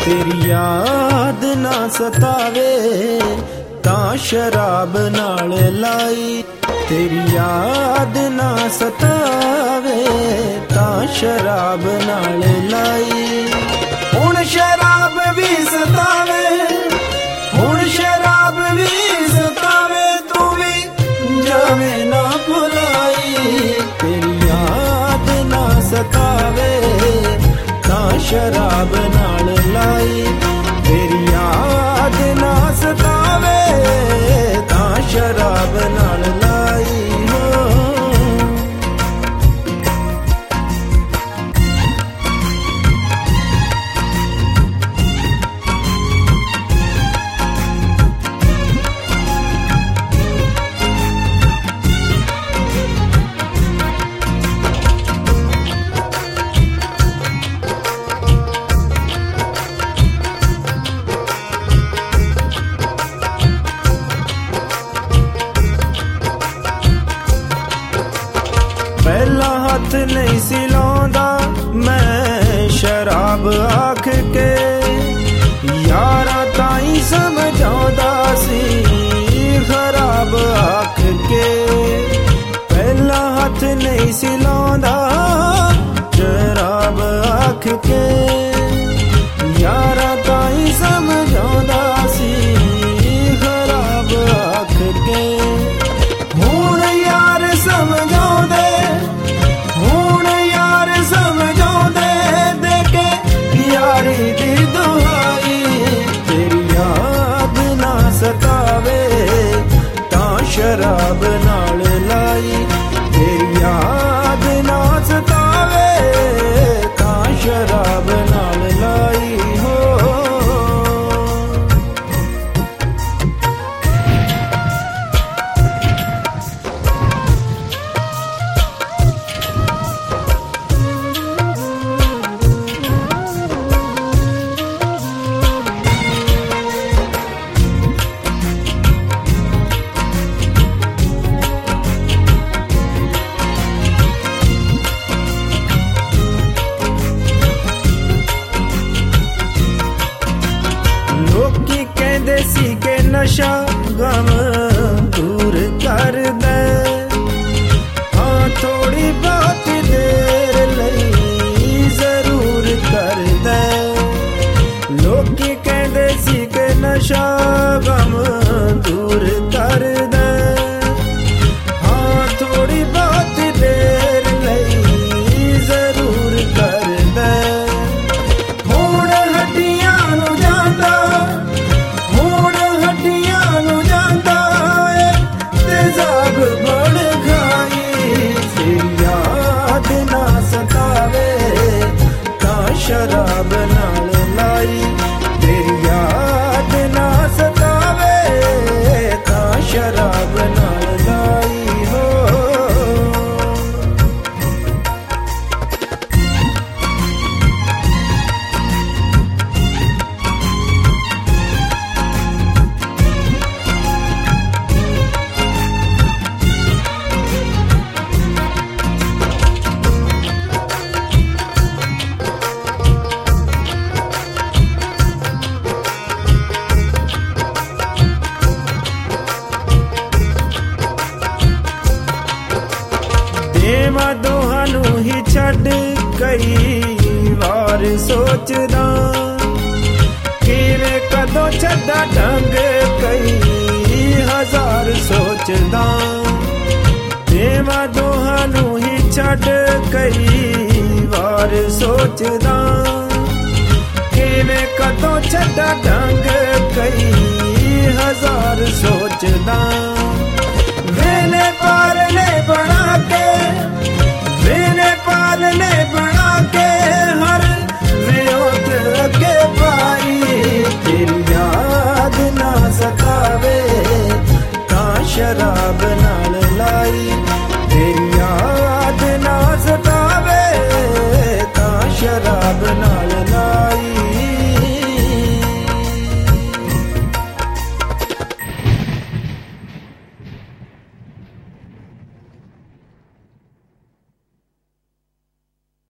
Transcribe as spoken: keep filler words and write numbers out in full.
तेरी याद ना सतावे तां शराब नाल लाई, तेरी याद ना सतावे तां शराब नाल लाई। हुण शराब भी सतावे, हुण शराब भी सतावे, तू भी जावे ना भुलाई। तेरी याद ना सतावे तां शराब नाल लाई, तेरी याद ना सतावे तां शराब नाल लाई। हो पहला हाथ नहीं सी लाउंदा मैं शराब आख के, यारा ताई समझाउंदा सी खराब आख के। पहला हाथ नहीं सी लाउंदा शराब आख के, यारा ताई समझाउंदा सी खराब आख के। हुण यार समझाउंदे, हुण यार समझाउंदे देके यारी दी दुहाई। तेरी याद ना सतावे तां शराब नाल लाई, तेरी याद ना सतावे तां शराब नाल लाई। हो लोकी कहंदे सी के नशा गम दूर कर दे, हाँ थोड़ी बहुत देर लई जरूर कर दे। लोकी कहंदे सी के नशा गम दूर कर दे, हाँ थोड़ी बहुत देर लई जरूर कर दे। हुण हड्डियां नू जांदा, हुण हड्डियां नू जांदा ए तेजाब बड़ खाई। तेरी याद ना सतावे तां शराब नाल लाई, तेरी याद ना सतावे तां शराब नाल लाई। हो देवां दोहां नू ही छड्ड कई वार सोचदा, किवें कदों छड्डा ढंग कई हजार सोचदा। देवां दोहां नू ही छड्ड कई वार सोचदा, किवें कदों छड्डा ढंग कई हजार सोचदा। वेले पालने बना के, वेले पालने बना के हर विरोध अगे पाई। तेरी याद ना सतावे तां शराब नाल लाई, तेरी याद ना सतावे तां शराब नाल